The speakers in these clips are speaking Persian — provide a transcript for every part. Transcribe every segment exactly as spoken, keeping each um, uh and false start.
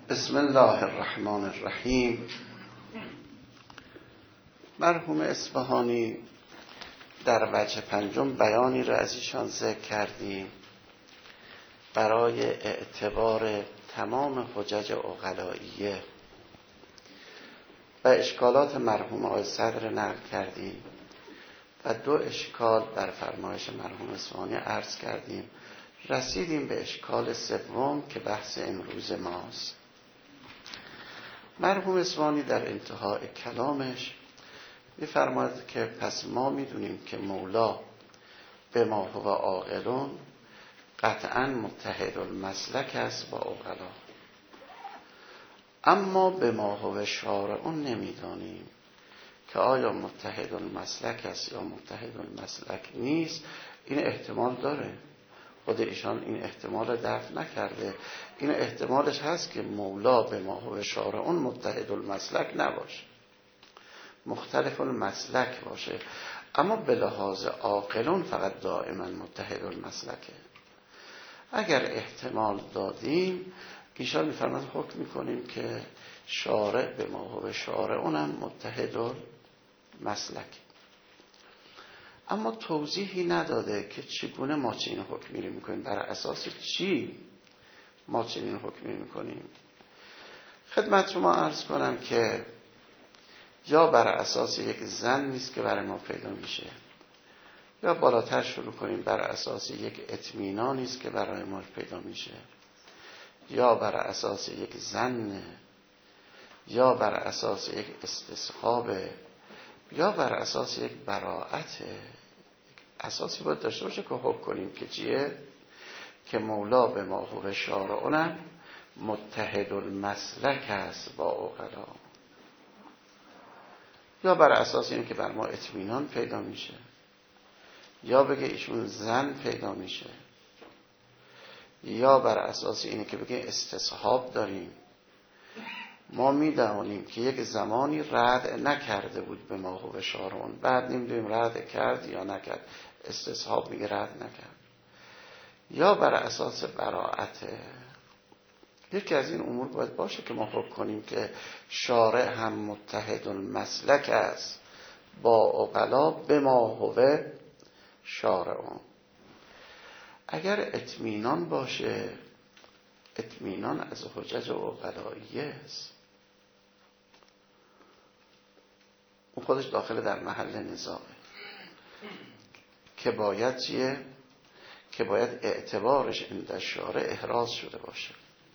بسم الله الرحمن الرحیم. مرحوم اصفهانی در وجه پنجم بیانی را از ایشان ذکر کردیم برای اعتبار تمام حجج عقلائیه و اشکالات مرحوم آقای صدر نقل کردیم و دو اشکال بر فرمایش مرحوم اصفهانی عرض کردیم. رسیدیم به اشکال سوم که بحث امروز ماست. مرحوم اصفهانی در انتهای کلامش می‌فرماید که پس ما می‌دونیم که مولا به ما هو عاقلون قطعاً متحد المسلک است با عقلا، اما به ما هو شارعون نمی‌دانیم که آیا متحد المسلک است یا متحد المسلک نیست. این احتمال داره، خود ایشان این احتمال را دفع نکرده. این احتمالش هست که مولا به ما هو شارعون متحد المسلک نباشه، مختلف المسلک باشه، اما به لحاظ عاقلون فقط دائما متحد المسلکه. اگر احتمال دادیم ایشان میفرماید حکم میکنیم که شارع به ما هو شارعون هم متحد المسلک، اما توضیحی نداده که چگونه ما چنین حکمی رو میکنیم، بر اساس چی ما چنین حکمی میکنیم. خدمت شما عرض کنم که یا بر اساس یک ظن نیست که برای ما پیدا میشه، یا بالاتر شروع کنیم بر اساس یک اطمینانی است که برای ما پیدا میشه، یا بر اساس یک ظن، یا بر اساس یک استصحاب، یا بر اساس یک براءت. اساسی باید داشته باشه که حکم کنیم که چیه؟ که مولا به ما هو شارعون متحد المسلک است با عقلا، یا بر اساس این که بر ما اطمینان پیدا میشه، یا بگه ایشون ظن پیدا میشه، یا بر اساس اینه که بگه استصحاب داریم. ما میدانیم که یک زمانی رد نکرده بود به ما هو شارعون، بعد نمیدونیم رد کرد یا نکرد، استصحاب میگه رد نکرد، یا بر اساس براءت. یکی از این امور باید باشه که ما حکم کنیم که شارع هم متحد المسلک است با عقلا به ما هو شارعون. اگر اطمینان باشه، اطمینان از حجج عقلائیه است، اون خودش داخل در محل نزاعه که باید چیه؟ که باید اعتبارش عند شارع احراز شده باشه.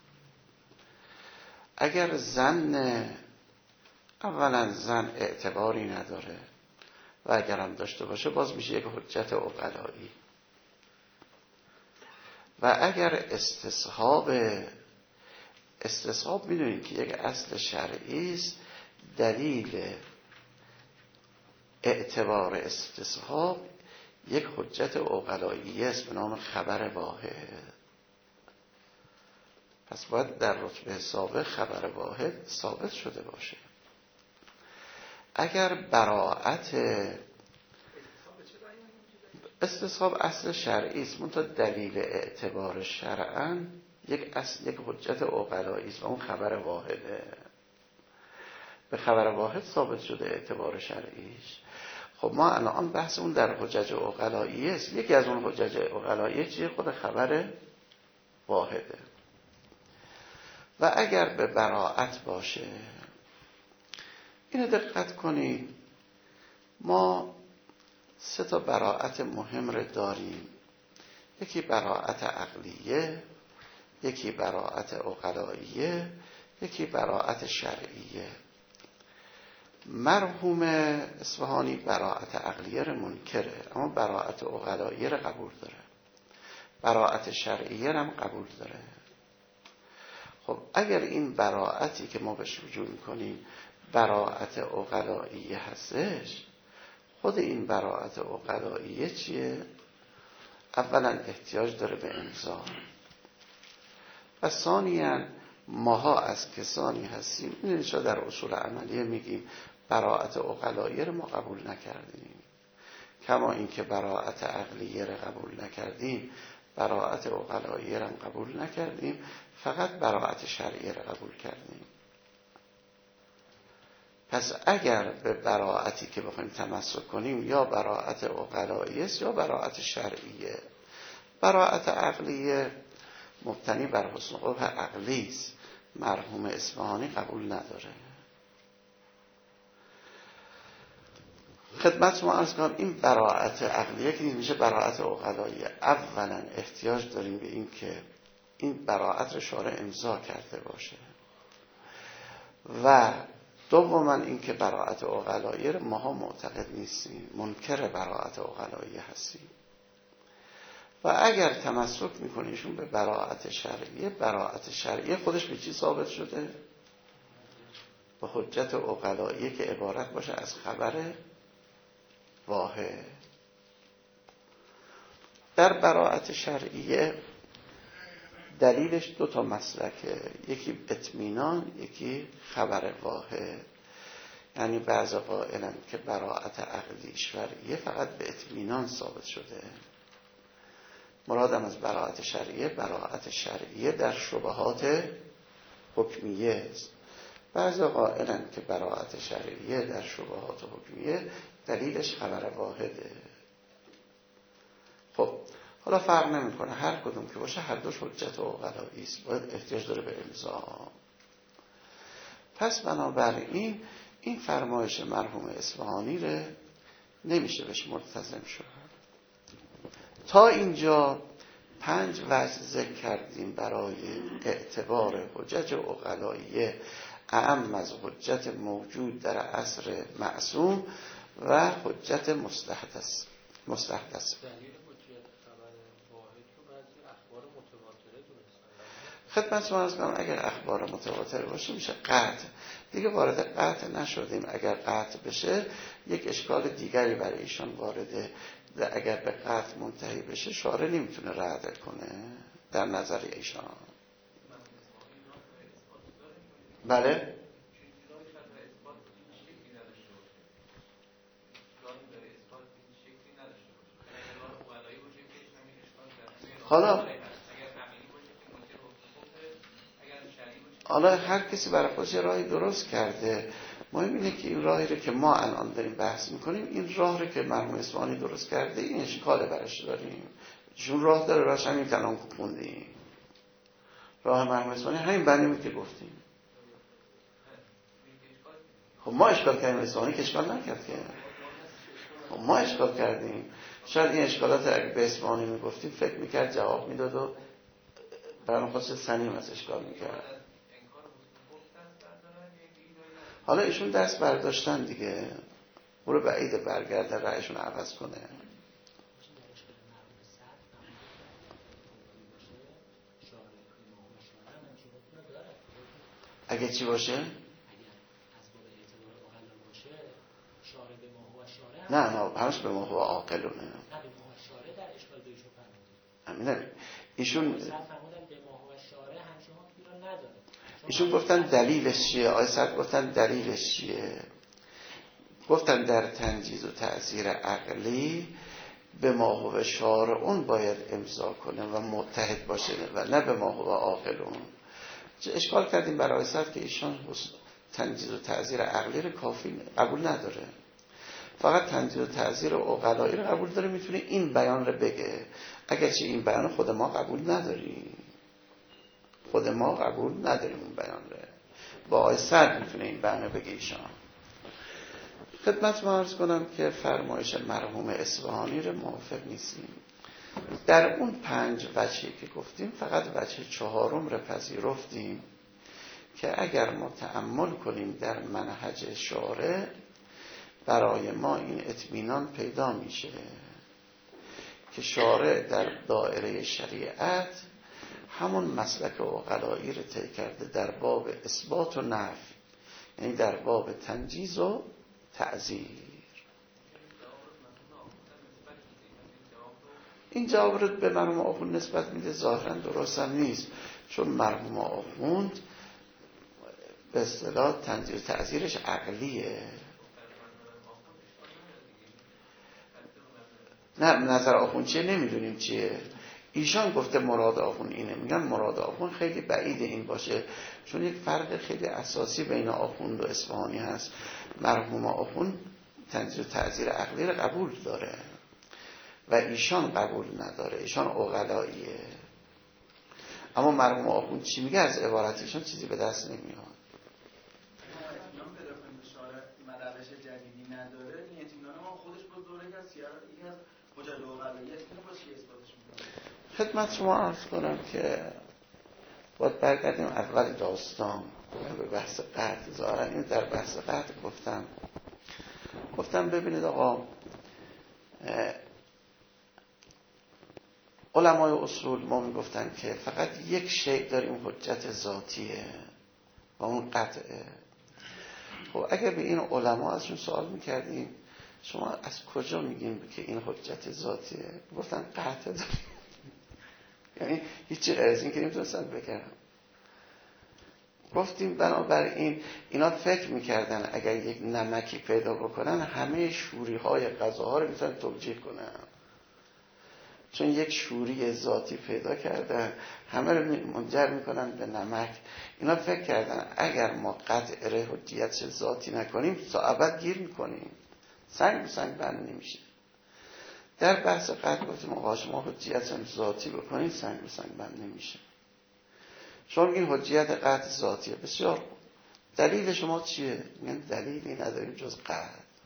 اگر ظن، اولا ظن اعتباری نداره و اگر هم داشته باشه باز میشه یک حجت عقلایی. و اگر استصحاب، استصحاب میدونید که یک اصل شرعی است، دلیل اعتبار استصحاب یک حجت عقلایی است به نام خبر واحد. پس باید در رتبه سابق خبر واحد ثابت شده باشه. اگر براءت، استصحاب اصل شرعی است منتها دلیل اعتبار شرعاً یک اصل، یک حجت عقلایی است و اون خبر واحده. به خبر واحد ثابت شده اعتبار شرعیش. خب ما الان بحث اون در حجج عقلایی است. یکی از اون حجج عقلایی چیه؟ خود خبر واحده. و اگر به براءت باشه، اینو دقت کنید، ما سه تا براءت مهم رو داریم. یکی براءت عقلیه، یکی براءت عقلائیه، یکی براءت شرعیه. مرحوم اصفهانی براءت عقلیه رو منکره، اما براءت عقلائیه رو قبول داره، براءت شرعیه رو هم قبول داره. خب اگر این براءتی که ما بهش رجوع میکنیم براءت عقلائیه هستش، خود این براءت عقلائیه چیه؟ اولا احتیاج داره به امضا و ثانیاً ماها از کسانی هستیم، این انشاء در اصول عملیه میگیم براءت عقلائیه رو ما قبول نکردیم، کما اینکه براءت عقلیه رو قبول نکردیم براءت عقلائیه رو قبول نکردیم. فقط براءت شرعیه را قبول کردیم. پس اگر به براءتی که بخوایم تمسک کنیم یا براءت عقلایی است یا براءت شرعیه. براءت عقلیه مبتنی بر حسن قبح عقلی است، مرحوم اصفهانی قبول نداره. خدمت ما عرض کنم این براءت عقلیه که میشه براءت عقلاییه. اولا احتیاج داریم به این که این براءت رو شارع امضا کرده باشه و دوما این که براءت عقلاییه رو ماها معتقد نیستیم، منکر براءت عقلاییه هستیم. و اگر تمسک میکنیشون به براءت شرعیه، براءت شرعیه خودش به چی ثابت شده؟ به حجت عقلاییه که عبارت باشه از خبر واحد. در براءت شرعیه دلیلش دو تا مسلکه، یکی اطمینان، یکی خبر واحد. یعنی بعض قائلن که براءت عقلی شرعیه فقط به اطمینان ثابت شده. مرادم از براءت شرعیه براءت شرعیه در شبهات حکمیه است. بعض قائلن که براءت شرعیه در شبهات حکمیه دلیلش خبر واحده. خب حالا فرق نمیکنه هر کدوم که باشه، هر دوش حجت و عقلایی است، باید احتیاج داره به امضا. پس بنابراین این فرمایش مرحوم اصفهانی رو نمیشه بهش ملتزم شد. تا اینجا پنج وجه ذکر کردیم برای اعتبار حجت عقلاییه اعم از حجت موجود در عصر معصوم و حجت مستحدث مستحدث. خدمت ما عرض کنم اگر اخبار متواتر باشه میشه قطع. دیگه وارد قطع نشدیم. اگر قطع بشه یک اشکال دیگری برای ایشان وارده. اگر به قطع منتهی بشه شارع نمیتونه رد کنه در نظر ایشان. بله حالا حالا هر کسی برای خودش راهی درست کرده. مهم اینه که این راهی رو که ما الان داریم بحث میکنیم، این راه رو که مرحوم اصفهانی درست کرده، این اشکال برش داریم. چون راه داره، راهش همین کلام خوندیم. راه مرحوم اصفهانی همین بنیمی که گفتیم. خب ما اشکال کردیم، اصفهانی که اشکال نکرد که. خب ما اشکال کردیم. شاید این اشکالات اگه به اصفهانی میگفتیم فکر میکرد جواب میداد و برای خودش سنیم از اشکال میکرد. حالا ایشون دست برداشتن دیگه، برو بعید برگرده رأیشون عوض کنه. اگه چی باشه؟ نه نه همش به ما هو عاقلونه. همینه. ایشون ایشون گفتن دلیلش چیه؟ آیه صد گفتن دلیلش چیه؟ گفتن در تنجیز و تعزیر عقلی به ما هو شارعون باید امضا کنه و متحد باشه و نه به ما هو عاقلون. اشکال کردیم برای آیه صد که ایشان تنجیز و تعزیر عقلی رو کافی قبول نداره، فقط تنجیز و تعزیر عقلایی رو قبول داره. میتونه این بیان رو بگه، اگرچه این بیان خود ما قبول نداریم، خود ما قبول نداریم اون بیان رو. با آیه صد میتونه این بیان رو بگه ایشان. خدمت ما عرض کنم که فرمایش مرحوم اصفهانی رو موافق نیستیم. در اون پنج وجهی که گفتیم فقط وجه چهارم رو پذیرفتیم که اگر ما تأمل کنیم در منهج شارع برای ما این اطمینان پیدا میشه که شارع در دایره شریعت همون مسلک عقلایی رو طی کرده در باب اثبات و نفی، یعنی در باب تنجیز و تعزیر. این جواب رو به مرحوم آخوند نسبت میده، ظاهرا درست هم نیست، چون مرحوم آخوند به اصطلاح تنجیز و تعزیرش عقلیه. نه نظر آخوند چیه نمیدونیم چیه. ایشان گفته مراد آخون اینه. میگن مراد آخون خیلی بعید این باشه، چون یک فرق خیلی اساسی بین آخوند و اصفهانی هست. مرحوم آخوند تنزیل و تعزیر عقلی رو قبول داره و ایشان قبول نداره، ایشان عقلاییه. اما مرحوم آخوند چی میگه از عبارت ایشان چیزی به دست نمیاد. روش جدیدی نداره، این اطمینان ما خودش با دوره هست یا یکی از حجج عقلایی است، اینو با چی اثباتش می‌کنه؟ خدمت شما عرض کنم که باید برگردیم اول داستان به بحث قطع. ظاهرا این در بحث قطع گفتم گفتم ببینید آقا، علمای اصول ما میگفتن که فقط یک شیء داریم حجت ذاتیه و اون قطعه. خب اگر به این علما ازشون سوال میکردیم شما از کجا میگین که این حجت ذاتیه؟ گفتن قطع داریم. یعنی هیچی غیر از این که نمیتونستن بگن. گفتیم بنابراین اینا فکر میکردن اگر یک نمکی پیدا بکنن همه شوری های غذاها رو میتونن توجیه کنن، چون یک شوری ذاتی پیدا کردن همه رو منجر میکنن به نمک. اینا فکر کردن اگر ما قطع حجیت ذاتی نکنیم تا ابد گیر میکنیم، سنگ به سنگ بند نمیشه. در بحث قطع گفتیم آقا شما حجیت ذاتی بکنید سنگ به سنگ بند نمیشه، چون این حجیت قطع ذاتیه. بسیار خوب، دلیل شما چیه؟ میگن دلیلی نداریم جز قطع،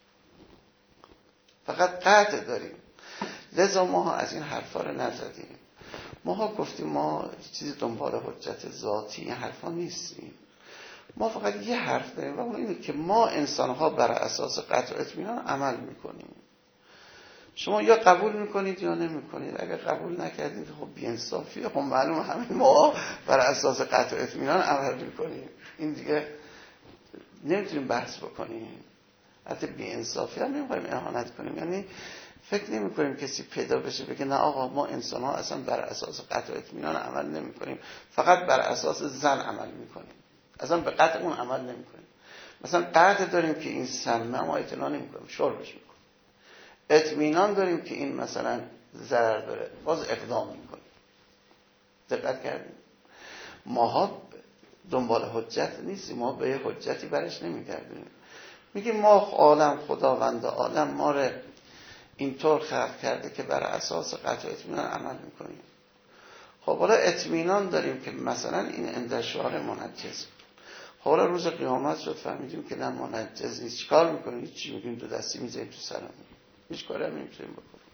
فقط قطع داریم. لذا ما از این حرفا رو نزدیم. ما گفتیم ما چیزی دنبال حجت ذاتی این حرفا نیستیم. ما فقط یه حرف داریم و اون اینه که ما انسان‌ها بر اساس قطع و اطمینان عمل میکنیم. شما یا قبول میکنید یا نمیکنید. اگر قبول نکردید خب بی‌انصافیه. خب معلومه همین ما بر اساس قطع و اطمینان عمل میکنیم. این دیگه نمیتونیم بحث بکنیم. حتی بی‌انصافی هم نمیخوایم اهانت کنیم. یعنی فکر نمی کنیم کسی پیدا بشه بگه نه آقا ما انسان ها اصلا بر اساس قطع و اطمینان عمل نمی کنیم، فقط بر اساس ظن عمل می کنیم، اصلا به قطع اون عمل نمی کنیم. مثلا قطع داریم که این سمه، ما اطمینان نمی کنیم، شربش می کنیم. اطمینان داریم که این مثلا ضرر داره، باز اقدام می کنیم. دقت کردیم؟ ماها دنبال حجت نیستیم، ما به حجتی برش نمی گردیم. میگیم ما عالم، خداوند عالم ما رو اینطور خلق کرده که بر اساس قطع و اطمینان عمل میکنیم. خب حالا اطمینان داریم که مثلا این اندشار منجز. خب حالا روز قیامت شد فهمیدیم که نه منجز نیست. چیکار میکنیم؟ چی میگیم؟ دو دستی میذاریم تو سرمون، هیچ کاری هم نمیتونیم بکنیم.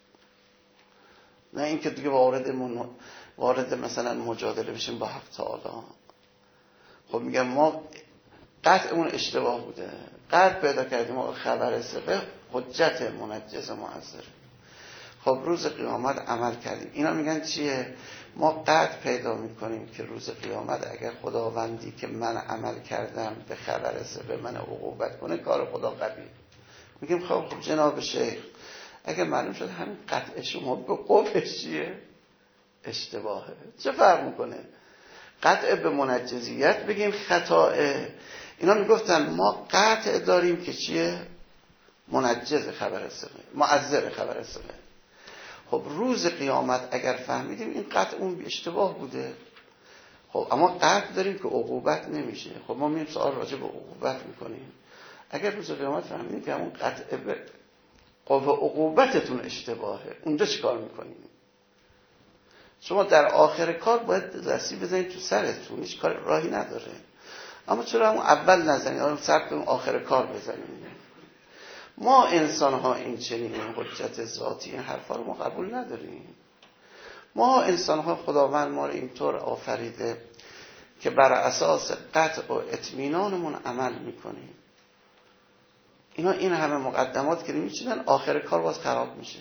نه اینکه دیگه وارد من... وارد مثلا مجادله بشیم با حق تعالی. خب میگم ما قطعمون اشتباه بوده، قطع پیدا کردیم و خبر ثقه حجت منجز معذر. خب روز قیامت عمل کردیم. اینا میگن چیه؟ ما قطع پیدا میکنیم که روز قیامت اگر خداوندی که من عمل کردم به خبر ثقه من عقوبت کنه کار خدا قبیل. میگیم خب خب جناب شیخ اگر معلوم شد همین قطع شما به قفش چیه؟ اشتباهه. چه فرق میکنه؟ قطع به منجزیت بگیم خطاه. اینا میگفتن ما قطع داریم که چیه؟ منجز خبر ثقه، معذر خبر ثقه. خب روز قیامت اگر فهمیدیم این قطع اون اشتباه بوده، خب اما قطع داریم که عقوبت نمیشه. خب ما میریم سوال راجع به عقوبت میکنیم. اگر روز قیامت فهمیدیم که همون قطع به قوه عقوبتتون اشتباهه، اونجا چیکار میکنیم؟ شما در آخر کار باید دستی بزنید تو سرتون، هیچ کار راهی نداره. اما چرا همون اول نزنید، آره صبر کنیم آخر کار بزنید. ما انسان ها این چنین حجت ذاتی این حرفا رو ما قبول نداریم. ما انسان ها خداوند ما رو اینطور آفریده که بر اساس قطع و اطمینانمون عمل میکنیم. اینا این همه مقدمات که میچینن آخر کار باز خراب میشه.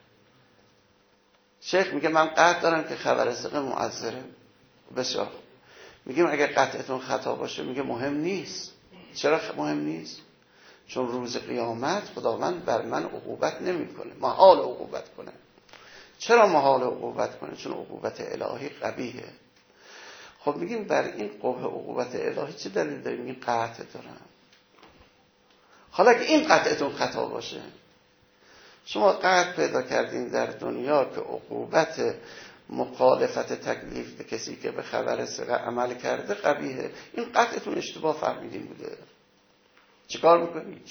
شیخ میگه من قطع دارم که خبر ثقه معذره. بسیار خوب. میگیم اگه قطعتون خطا باشه، میگه مهم نیست. چرا مهم نیست؟ چون روز قیامت خداوند بر من عقوبت نمیکنه، محال عقوبت کنه. چرا محال عقوبت کنه؟ چون عقوبت الهی قبیحه. خب میگیم بر این قبح عقوبت الهی چه دلیل داریم؟ میگیم قطع دارم. حالا که این قطعتون خطا باشه، شما قطع پیدا کردین در دنیا که عقوبت مخالفت تکلیف به کسی که به خبر ثقه عمل کرده قبیحه. این قطعتون اشتباه فهمیدین بوده. چیکار میکنید؟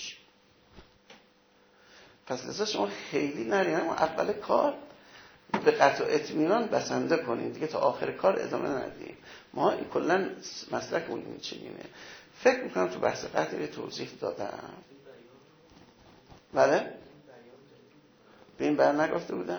پس لذا شما خیلی نرین، اما اول کار به قطع و اطمینان بسنده کنید دیگه، تا آخر کار ادامه ندیم. ما این کلا مسلکمون این چنینه. فکر میکنم تو بحث قطع یه توضیح دادم. بله؟ به این بیان نگفته بودم؟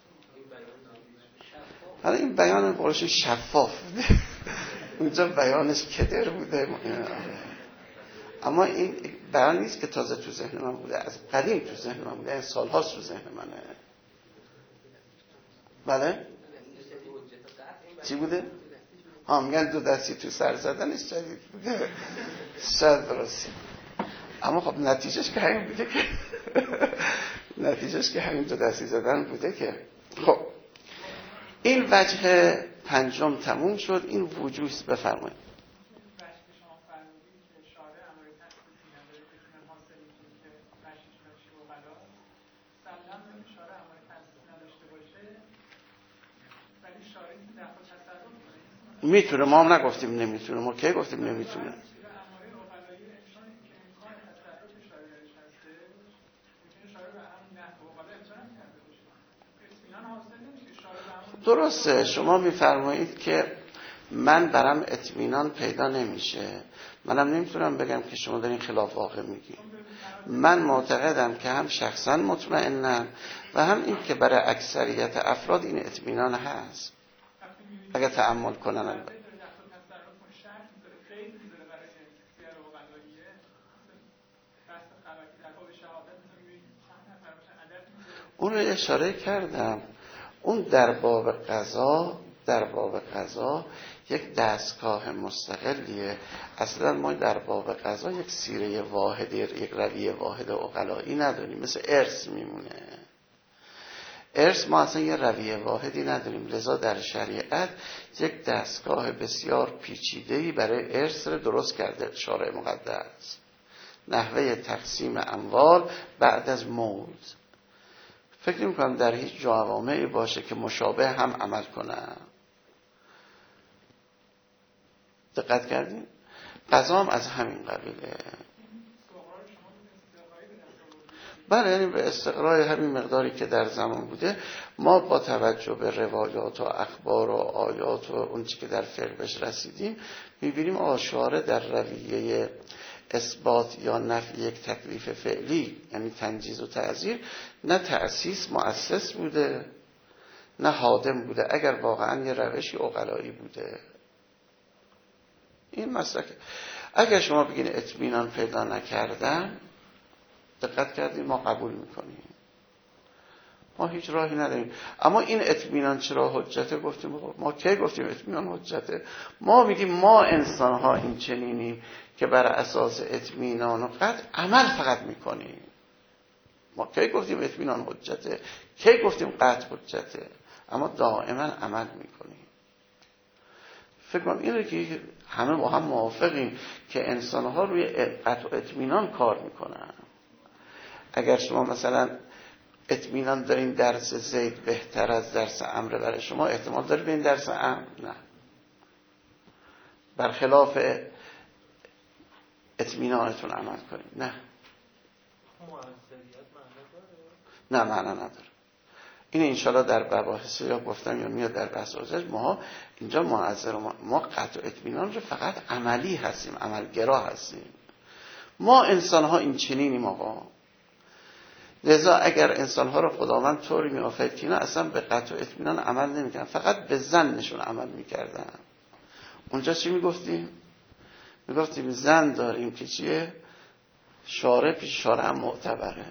حالا این بیان قرش شفاف بوده اونجا بیانش کدر بوده، اما این بیان نیست که تازه تو ذهن من بوده، از قدیم تو ذهن من بوده، این سالهاست تو ذهن منه. بله؟ چی بوده؟ ها میگن دو دستی تو سر زدنش جدید بوده، شاید درستی، اما خب نتیجهش که همین بوده که نتیجهش که همین دو دستی زدن بوده که. خب این وجه پنجم تموم شد. این وجوه بفرمایید. میتونه، ما هم نگفتیم نمیتونه، ما کی گفتیم نمیتونه؟ درسته، شما میفرمایید که من برام اطمینان پیدا نمیشه، منم نمیتونم بگم که شما دارین خلاف واقع میگی. من معتقدم که هم شخصا مطمئنم و هم این که برای اکثریت افراد این اطمینان هست اگر تأمل کنن. اون رو اشاره کردم، اون در باب قضا، در باب قضا یک دستگاه مستقلیه. اصلا ما در باب قضا یک سیره واحد، یک رویه واحد عقلایی نداریم، مثل ارث میمونه. ارث ما اصلا یه رویه واحدی نداریم، لذا در شریعت یک دستگاه بسیار پیچیده‌ای برای ارث رو درست کرده شارع مقدس. نحوه تقسیم اموال بعد از موت. فکر نمی کنم در هیچ جوامعی باشه که مشابه هم عمل کنه. دقت کردین؟ قضا هم از همین قبیله. بله، یعنی به استقرای همین مقداری که در زمان بوده. ما با توجه به روایات و اخبار و آیات و اون چی که در فقه بهش رسیدیم میبینیم آشاره در رویه اثبات یا نفی یک تکلیف فعلی، یعنی تنجیز و تعزیر، نه تأسیس مؤسس بوده نه حادم بوده، اگر واقعا یه روشی عقلایی بوده. این مسئله اگر شما بگین اطمینان پیدا نکردن، دقت کردیم ما قبول میکنیم، ما هیچ راهی نداریم. اما این اطمینان چرا حجته؟ گفتیم ما کی گفتیم اطمینان حجته؟ ما میگیم ما انسان ها این چنینیم که بر اساس اطمینان و قطع عمل فقط میکنیم. ما کی گفتیم اطمینان حجته؟ کی گفتیم قطع حجته؟ اما دائما عمل میکنیم. فکر کنم این رو که همه با هم موافقیم که انسان ها روی قطع و اطمینان کار میکنن. اگر شما مثلا اطمینان دارین درس زید بهتر از درس عمرو برای شما، احتمال داره به این درس عمرو نه، برخلاف اطمینانتون عمل کنید. نه نه معنا نداره. این انشالله در مباحث یا گفتم یا میاد در بحث آزش. ما اینجا معذر ما, ما قطع و اطمینان رو فقط عملی هستیم، عملگرا هستیم. ما انسان ها این چنینیم آقا. لذا اگر انسان‌ها رو خداوند طوری می‌آفرید که اینا اصلا به قطع و اطمینان عمل نمی‌کردن، فقط به ظنشون عمل می‌کردن. اونجا چی می‌گفتیم؟ می‌گفتیم ظن داریم که چیه؟ شارع پیش شارع هم معتبره.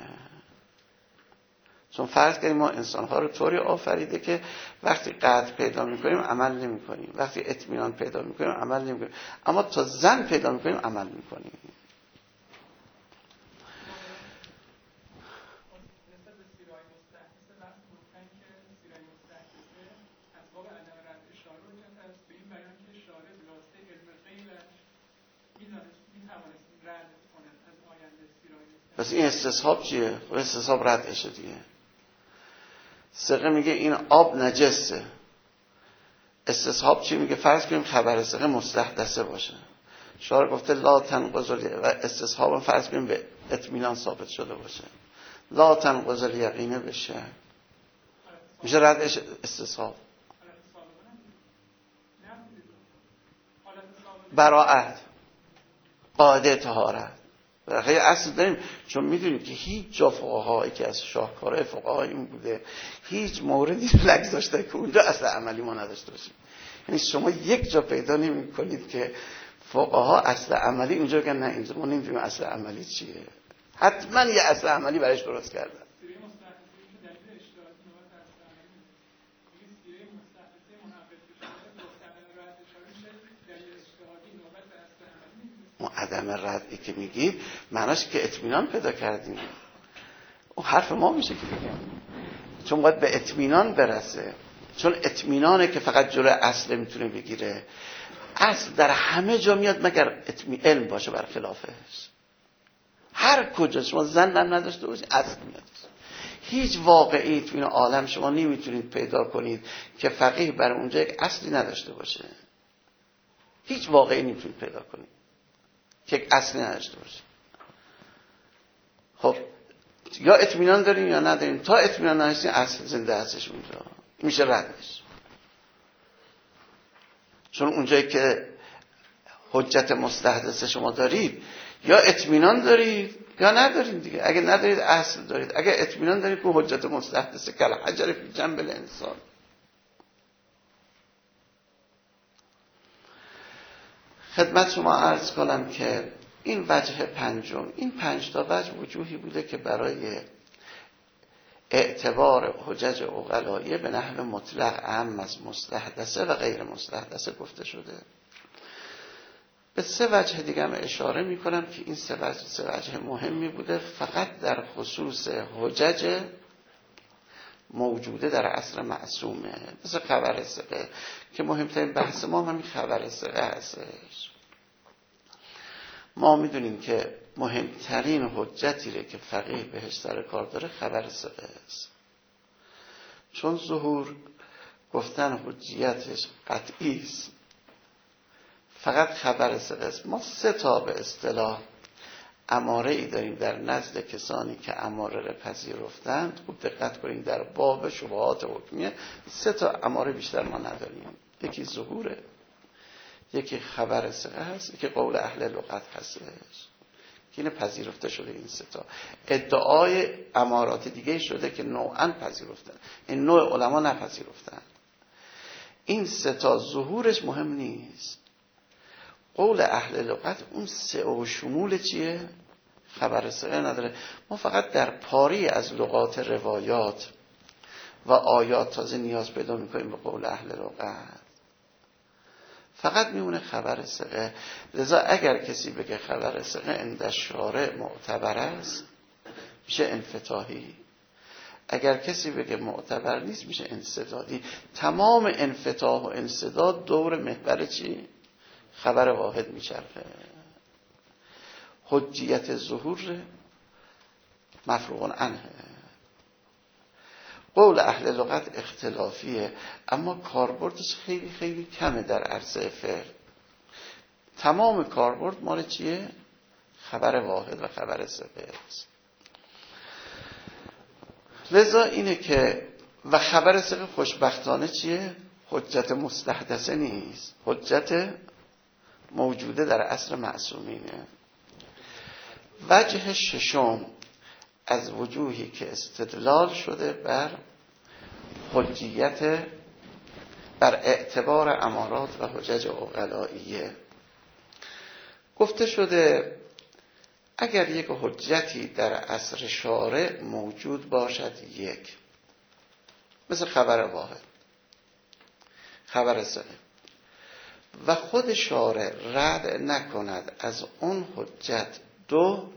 چون فرض کردیم ما انسان‌ها رو طوری آفریده که وقتی قطع پیدا می‌کنیم عمل نمی‌کنیم، وقتی اطمینان پیدا می‌کنیم عمل نمی‌کنیم، اما تا ظن پیدا می‌کنیم عمل می‌کنیم. پس این استصحاب چیه؟ استصحاب ردشه دیگه. سقه میگه این آب نجسه، استصحاب چی میگه؟ فرض کنیم خبر ثقه مستحدثه باشه، شارع گفته لا تنقض و استصحاب فرض کنیم به اطمینان ثابت شده باشه، لا تنقض الیقینه بشه، میشه ردش استصحاب. براءت، قاعده طهارت، خیلی اصل داریم. چون میدونیم که هیچ جا فقهایی که از شاهکارهای فقها این بوده هیچ موردی نگذاشته که اونجا اصل عملی ما نداشته باشیم. یعنی شما یک جا پیدا نمی کنید که فقها اصل عملی اونجا بگن نه اینجا ما نمیدونیم اصل عملی چیه. حتما یه اصل عملی برایش درست کردن. ما عدم ردی که میگید معناش که اطمینان پیدا کردیم. اون حرف ما میشه که بگم چون باید به اطمینان برسه، چون اطمینانه که فقط جلوی اصل میتونه بگیره. اصل در همه جا میاد مگر علم باشه بر خلافش. هر کجا شما زن نداشته باشید اصل میاد. هیچ واقعی تو این عالم شما نمیتونید پیدا کنید که فقیه بر اونجا یک اصلی نداشته باشه. هیچ واقعی نمیتونید پیدا کنید که یک اصلی نداشته باشه. خب یا اطمینان داریم یا نداریم. تا اطمینان نداشتیم اصل زنده هستش اونجا، میشه ردش. چون اونجایی که حجت مستحدث شما دارید یا اطمینان دارید یا ندارید دیگه. اگه ندارید اصل دارید، اگه اطمینان دارید که حجت مستحدث کل حجر فی جنب الانسان. خدمت شما عرض کنم که این وجه پنجم، این پنج تا وجه وجوهی بوده که برای اعتبار حجج عقلاییه به نحو مطلق عام از مستحدثه و غیر مستحدثه گفته شده. به سه وجه دیگه هم اشاره می کنم که این سه وجه, سه وجه مهمی بوده فقط در خصوص حجج موجوده در عصر معصومه، مثل خبر ثقه که مهمترین بحث ما همین خبر ثقه هستش. ما میدونیم که مهمترین حجتی رو که فقیه بهش سر کار داره خبر ثقه است، چون ظهور گفتن حجیتش قطعی است. فقط خبر ثقه است. ما سه تا به اصطلاح اماره ای داریم در نزد کسانی که اماره را پذیرفتند. خوب دقت کنید در باب شبهات حکمیه سه تا اماره بیشتر ما نداریم. یکی ظهوره، یکی خبر ثقه هست، یکی قول اهل لغت هستش که این پذیرفته شده. این سه تا ادعای امارات دیگه شده که نوعاً پذیرفتن، این نوع علما نپذیرفتن. این سه تا ظهورش مهم نیست. قول اهل لغت اون سه و شمول چیه؟ خبر ثقه نداره. ما فقط در پاری از لغات روایات و آیات تازه نیاز پیدا میکنیم به قول اهل لغت. فقط میمونه خبر ثقه. لذا اگر کسی بگه خبر ثقه عند شارع معتبر است میشه انفتاحی، اگر کسی بگه معتبر نیست میشه انسدادی. تمام انفتاح و انسداد دور محور چی؟ خبر واحد میچرخه. حجیت ظهور مفروغ عنه. قول اهل لغت اختلافیه اما کاربردش خیلی خیلی کمه در عرصه فقه. تمام کاربرد مال چیه؟ خبر واحد و خبر ثقه است. لذا اینه که و خبر ثقه خوشبختانه چیه؟ حجت مستحدثه نیست، حجت موجوده در عصر معصومینه. وجه ششم از وجوهی که استدلال شده بر حجیت بر اعتبار امارات و حجج عقلائیه، گفته شده اگر یک حجتی در عصر شارع موجود باشد، یک مثل خبر واحد، خبر ثقه، و خود شارع رد نکند از اون حجت، دو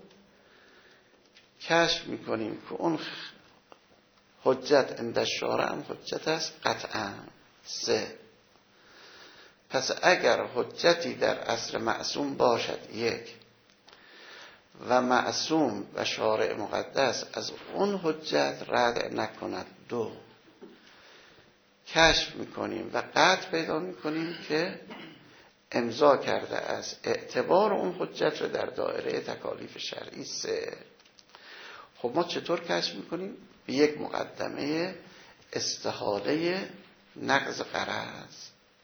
کشف میکنیم که اون حجت عند شارع هم حجت است قطعا. سه پس اگر حجتی در عصر معصوم باشد، یک، و معصوم و شارع مقدس از اون حجت رد نکند، دو کشف میکنیم و قطع پیدا میکنیم که امضا کرده از اعتبار اون حجت رو در دایره تکالیف شرعی سه. خب ما چطور کشف میکنیم؟ به یک مقدمه استحاله نقض غرض.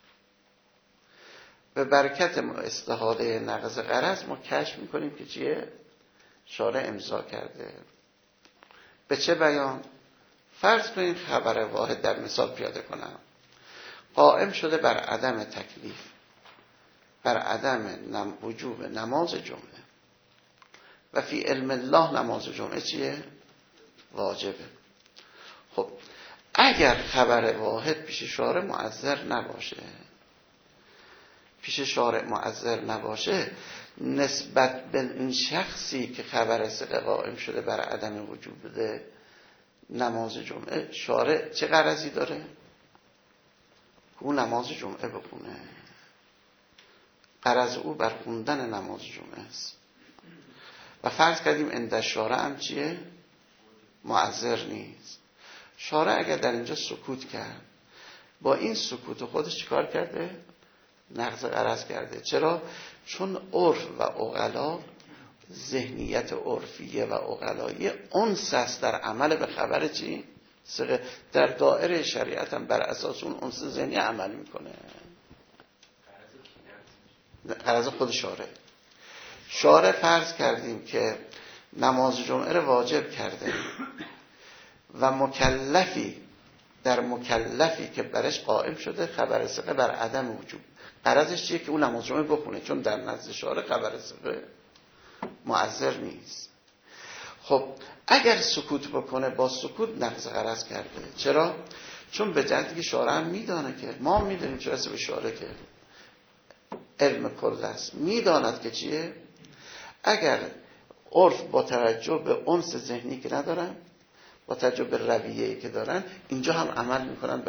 به برکت استحاله نقض غرض ما کشف میکنیم که چیه؟ شارع امضا کرده. به چه بیان؟ فرض کنید خبر واحد در مثال پیاده کنم، قائم شده بر عدم تکلیف، بر عدم نم وجوب نماز جمعه و فی علم الله نماز جمعه چیه؟ واجبه. خب اگر خبر واحد پیش شارع معذر نباشه، پیش شارع معذر نباشه، نسبت به این شخصی که خبر ثقه قائم شده بر عدم وجوب بده نماز جمعه، شارع چه غرضی داره؟ او نماز جمعه بخونه. غرض او بر خوندن نماز جمعه است. و فرض کردیم عند شارع هم چیه؟ معذر نیست. شارع اگر در اینجا سکوت کرد، با این سکوت خودش چیکار کرده؟ نقض غرض کرده. چرا؟ چون عرف و عقلا، ذهنیت عرفیه و عقلاییه انس است در عمل به خبر چی؟ در دائره شریعت هم بر اساس اون انس ذهنی عمل میکنه. غرض خود شارع. شارع فرض کردیم که نماز جمعه رو واجب کرده و مکلفی در مکلفی که برش قائم شده خبر ثقه بر عدم وجوب، غرضش چیه؟ که اون نماز جمعه بخونه، چون در نزد شارع خبر ثقه معذر نیست. خب اگر سکوت بکنه، با سکوت نقض غرض کرده. چرا؟ چون به جهتی که شارع هم میدانه، که ما میدونیم چرا به شارع که علم کل است، میداند که چیه؟ اگر عرف با توجه به انس ذهنی که ندارن، با توجه به رویه‌ای که دارن، اینجا هم عمل میکنن